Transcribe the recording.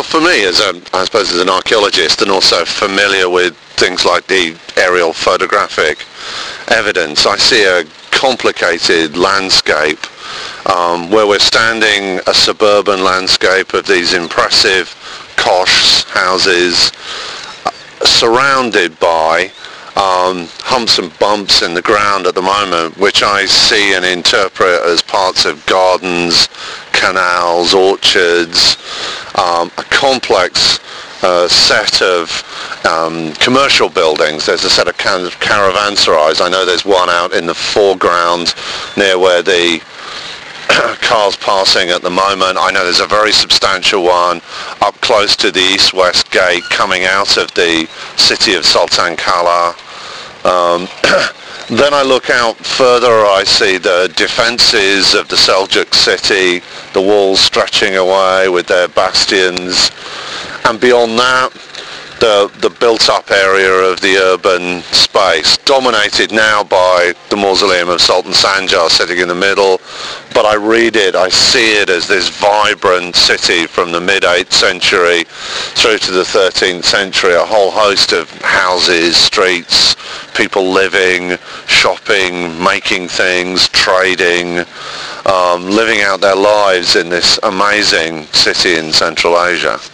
for me, I suppose as an archaeologist and also familiar with things like the aerial photographic evidence, I see a complicated landscape where we're standing, a suburban landscape of these impressive kosh houses surrounded by humps and bumps in the ground at the moment, which I see and interpret as parts of gardens, canals, orchards, a complex set of commercial buildings. There's a set of caravanserais. I know there's one out in the foreground near where the cars passing at the moment. I know there's a very substantial one up close to the east-west gate coming out of the city of Sultan Kala. Then I look out further, I see the defences of the Seljuk city, the walls stretching away with their bastions, and beyond that, the built-up area of the urban space, dominated now by the mausoleum of Sultan Sanjar sitting in the middle, but I read it, I see it as this vibrant city from the mid-8th century through to the 13th century, a whole host of houses, streets, people living, shopping, making things, trading, living out their lives in this amazing city in Central Asia.